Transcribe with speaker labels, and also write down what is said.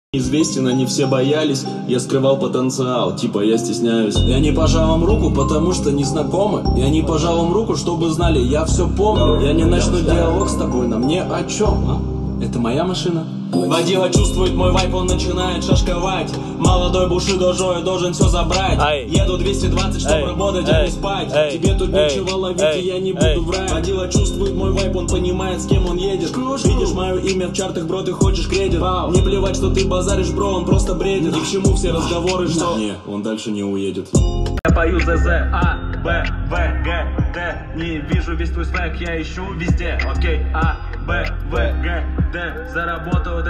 Speaker 1: Известен, они все боялись, я скрывал потенциал, типа я стесняюсь. Я не пожал им руку, потому что не знакомы. Я не пожал им руку, чтобы знали, я все помню. Я не начну диалог с тобой, на мне о чем? Это моя машина? Водила чувствует мой вайп, он начинает шашковать. Молодой Бушидо Жой должен все забрать. Еду 220, чтобы работать, а не спать. Тебе тут нечего ловить, и я не буду врать. Водила чувствует мой вайп, он понимает, с кем он едет. Видишь мое имя в чартах, бро, ты хочешь кредит. Не плевать, что ты базаришь, бро, он просто бредит. Ни к чему все разговоры, что... Не, он дальше не уедет.
Speaker 2: Я пою ЗЗ, А, Б, В, Г, Д. Не вижу весь твой свек, я ищу везде. Окей, А, Б, В, Г, Д. Заработал